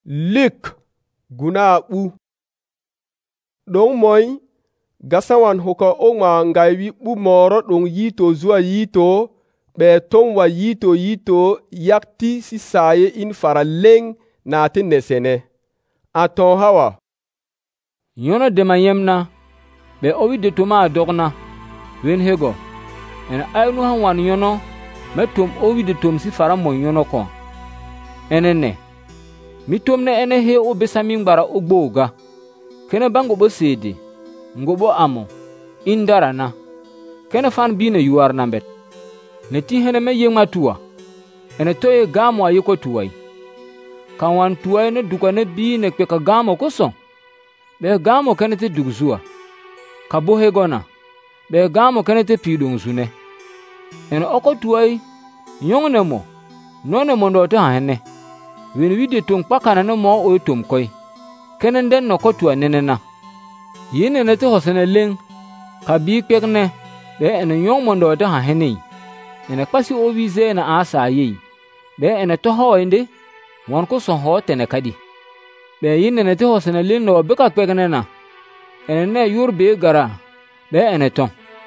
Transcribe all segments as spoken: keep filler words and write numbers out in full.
Lik guna bu don moy gasawan hoka oma ngai wi bu moro don yito zuwa yito be ton wa yito yito yakti si saye in fara leng na ti nesene aton hawa yono de mayemna be owi de tuma dogna wen hego en aynu han wan yono metum owi de tum si fara mo yono ko enene mitom ne ene he o besami ngbara ogboga kene bango bo sedi ngobo amo indara na kene fan bine yuar nambet ne ti hene me yema tuwa ene toye gamo ayiko tuwai kan wan tuwai ne duka ne bine pe ka gamo koso be gamo kene te dugzuwa ka bo he gona be gamo kene te pidong zune ene oko tuwai yongne mo none mo ndo ta hene wen wide tung pakana no mo o tum koy kenen den no kotua nenena yene ne te hosene leng ka bi pekne be ene yong mondo ta ha hene ene pasi o wize na asa yi be ene to hoinde won ko so ho tene kadi be yene ne te hosene leng no be ka pekne na ene ne yur be gara be ene ton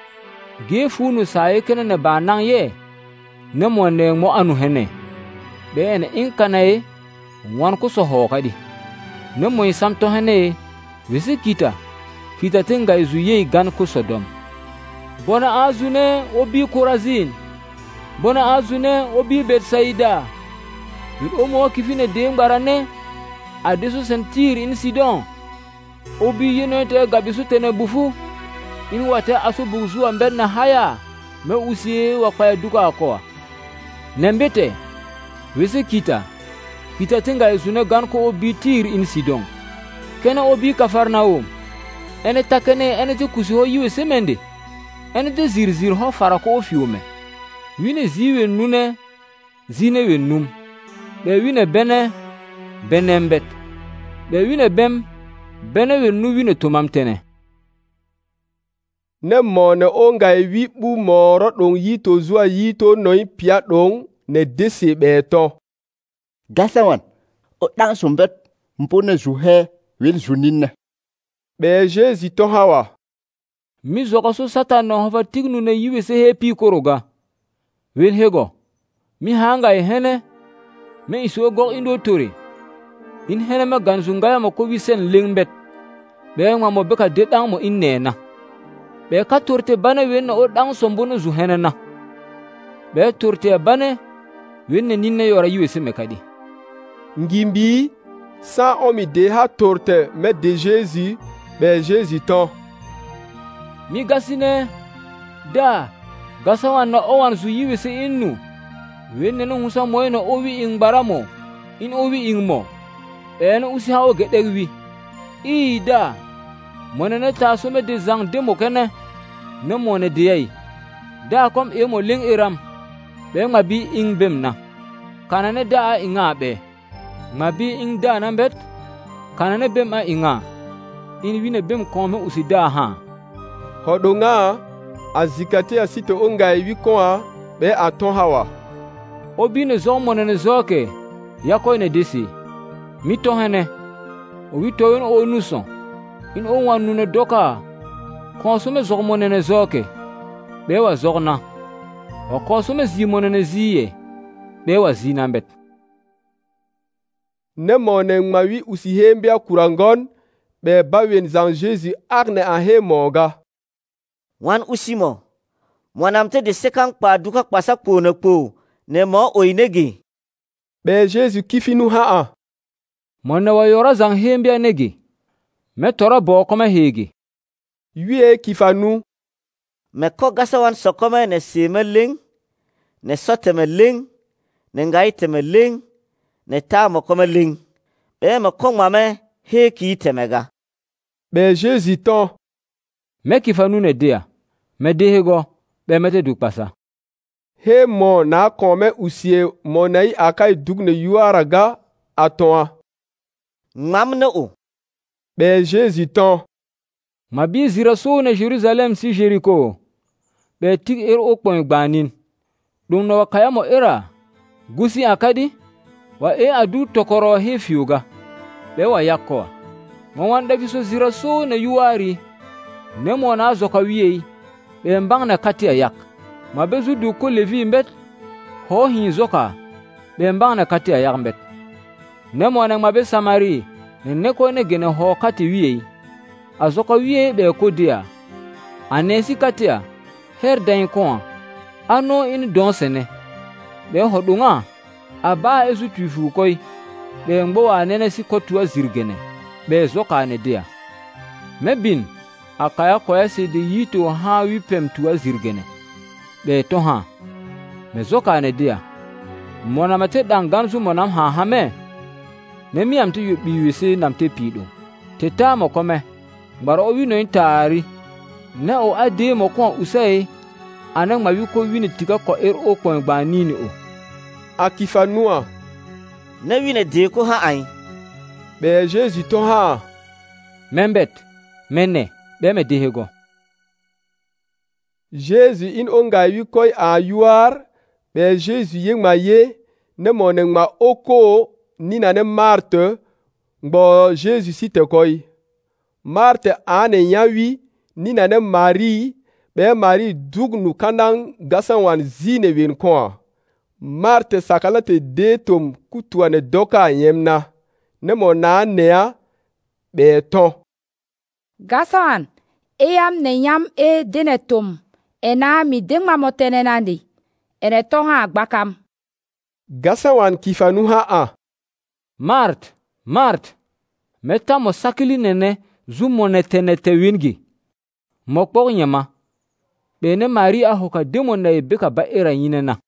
ge funu saye kenen ne ba nang ye ne mo ne mo anu hene be ene inkanaye wan ko so ho kadi ne moy samto hane wisi kita kita tinga izuye gan ko Sodom bona azune obi Korazin bona azune obi Betsaida wi omo kifine de ngarane adeso sentir in Sidon obi yenote gabisu tene bufu in wate aso buzu amber na haya me usie wa kwa duka ko nembete wisi kita kita tinga izune gan ko obi Tir in Sidon kena obi Kafarnaum ene takene ene te kusi ho yiwe semende ene te zirzir ho fara ko ofiume wine ziwe nune zine we num be wine bene benembet be wine bem bene we nu wine tumamtene ne mone o ngai wi bu moro don yito zuwa yito noy pia don ne desi beto gasawan o dan sumbet mpone zuhe wil zuninna be Jésus to hawa mi zoko so satan no hova tignu ne yiwe se he pi koroga wil hego mi hanga e hene me iso go indo tori in hene ma ganzunga ma ko wisen lengbet be ngwa mo be ka de dan mo innena be ka torte bana wen o dan sombono zu hene na be torte bane wen ne ninne yora yiwe se me kadi ngimbi sa omi de ha torte me de Jésus be Jésus ton mi gasine da gasawan na owan su yiwe se innu wenne no husa moyno owi ingbaramo in owi ingmo en usi ha o gedegwi i da monene ta so me de zang demo kene ne mone de yi da kom e mo ling iram be ngabi ingbem na kanane da inga be ngabi ing da nambet kanane bem a inga in wine bem kome usida ha hodonga azikate asito ongai wi koa be aton hawa obine zo monene zoke yako ne desi mito hene o wi to yon o nuso in o wanu ne doka konsume zo monene zoke be wa zogna o konsume zi monene ziye be wa zinambet ne mone ngmawi usi hembia kurangon be bawen zan Jésus arne a he moga wan usimo monamte de sekang pa duka pasa kona po ne mo oinegi be Jésus kifinu ha a monna wa yora zan hembia negi me tora bo koma hegi wie kifanu me ko gasawan sokoma ne semeling ne sotemeling ne ngaitemeling ne tamo komeling be me ko mame he ki temega be Jésus ton me kifanu ne dia me dehego be mete duk pasa he mo na kome usie mo nai akai dugne yuaraga atoa mamne o be Jésus ton mabi zira so ne Jerusalem si Jericho be tik er okpon gbanin dum no kayamo era gusi akadi wa e adu tokoro he fiuga ɓe wa yak ko mo wan ɗafi so zira so na yuwari ne mo na zoka wiyei ɓe mbang na kati a yak ma be zu du ko levi mbet ho hi zoka ɓe mbang na kati a yak mbet ne mo na ma be samari ne ne ko ne gene ho kati wiyei a zoka wiyei ɓe ko dia anesi kati a her dain ko ano in don sene ɓe hodunga a ba esu tuifu koy ɓe ngbo wa nene si kotuwa zirgene ɓe zoka ne dia mebin akaya koya se de yito ha wipem tuwa zirgene ɓe to ha me zoka ne dia mona mate dan gansu monam ha hame ne miam te yu biwise nam te pido te ta mo kome bar o wino intari ne o ade mo ko usai anan ma wi ko wini tiga ko er o ko gba nini o akifanua ne wini de ko ha ai be Jesus to ha membet menne be me dehego Jesus in onga wi koy a yuar be Jesus yeng ma ye ne monen ma oko ni na ne Marte ngbo Jesus site koy Marte ane yawi ni na ne Marie be Marie dugnu kandan gasan wan zine wen ko Marte sakalate de tom kutwa ne doka yemna ne mo na nea be ton gasan eyam ne yam e denetom ena mi dengma motene nandi ene ton ha gbakam gasan wan kifanu ha a Mart Mart meta mo sakili nene zumo netene te wingi mo pok nyama bene Maria hoka demo na ebeka ba era yinena